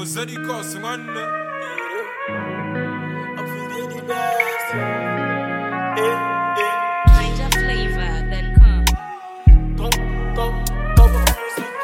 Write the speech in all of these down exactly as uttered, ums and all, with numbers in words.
Ozadi Kosman. I'm feeling the best. Eh, eh. Find your flavor, then come. Go, go, go for music.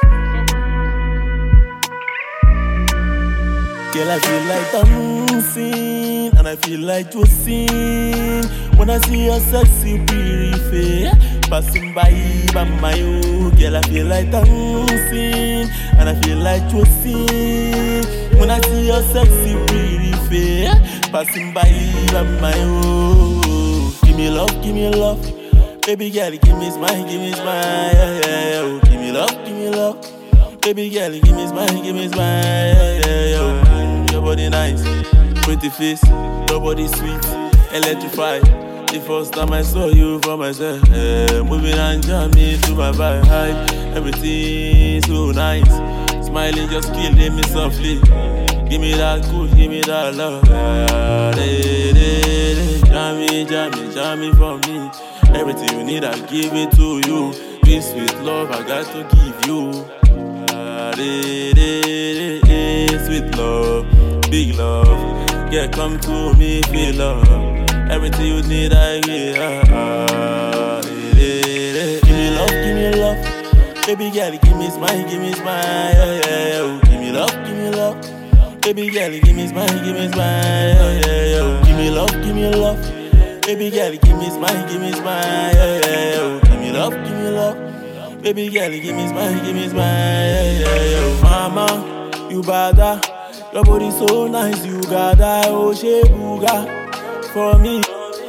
Girl, I feel like dancing, and I feel like Josephine when I see your sexy pretty face passing by by my oh. Girl, I feel like dancing, and I feel like Josephine when I see your sexy pretty face passing by by my oh. Give me love, give me love, baby girl, give me smile, give me smile, yeah, yeah, yeah. Oh, give me love, give me love, baby girl, give me smile, give me smile, yeah, yeah, yeah. Oh, your body nice, pretty face, your body sweet, electrified. The first time I saw you for myself, yeah, moving and jamming to my vibe, everything so nice. Smiling just killing me softly. Give me that cool, give me that love. Yeah, de, de, de. Jammy, jammy, jammy for me. Everything you need, I give it to you. This sweet love, I got to give you. Yeah, de, de, de, de. Sweet love, big love. Yeah, come to me, feel love. Everything you need, I give. Ah, de, de, de. Give me love, give me love. Baby girl, give me smile, give me smile. Yeah, yeah, yeah. Oh, give me love, give me love. Baby girl, give me smile, give me smile. Yeah, yeah, yeah. Oh, give me love, give me love. Baby girl, give me smile, give me smile. Yeah, yeah, yeah. Oh, give me love, give me love. Baby girl, give me smile, give me smile. Yeah, yeah, yeah. Oh, mama, you bada. Your body so nice, you got that oh buga for me.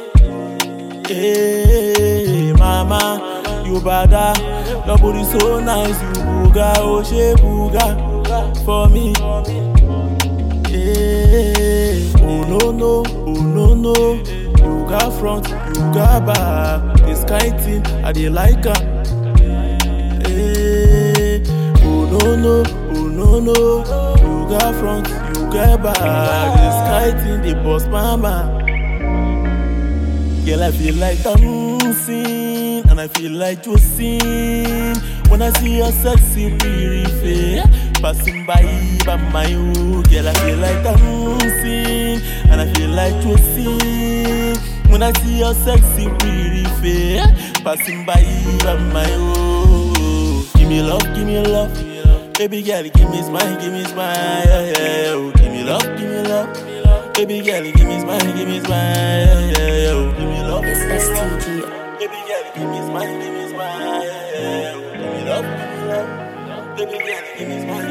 Hey, mama, you bada. Your body so nice, you buga oh buga for me. Hey, oh no no, oh no no. You got front, you got back. This kind thing, I dey like her. Hey, oh no no, oh no no. You got front, you got back. This kind thing, they boss mama. Girl, I feel like dancing, and I feel like Josephine when I see your sexy pretty face passing by by my oh. Girl, I feel like dancing, and I feel like Josephine when I see your sexy pretty face passing by by my oh. Give me love, give me love, baby girl, give me smile, give me smile, yeah, yeah, yeah. Oh, give me love, give me love, baby girl, give me smile, give me smile, yeah, yeah, yeah. Oh, give me love, It's S T G. baby girl, give me smile, give me smile, yeah, yeah, yeah. Oh, give me love, give me love, baby girl, give me smile.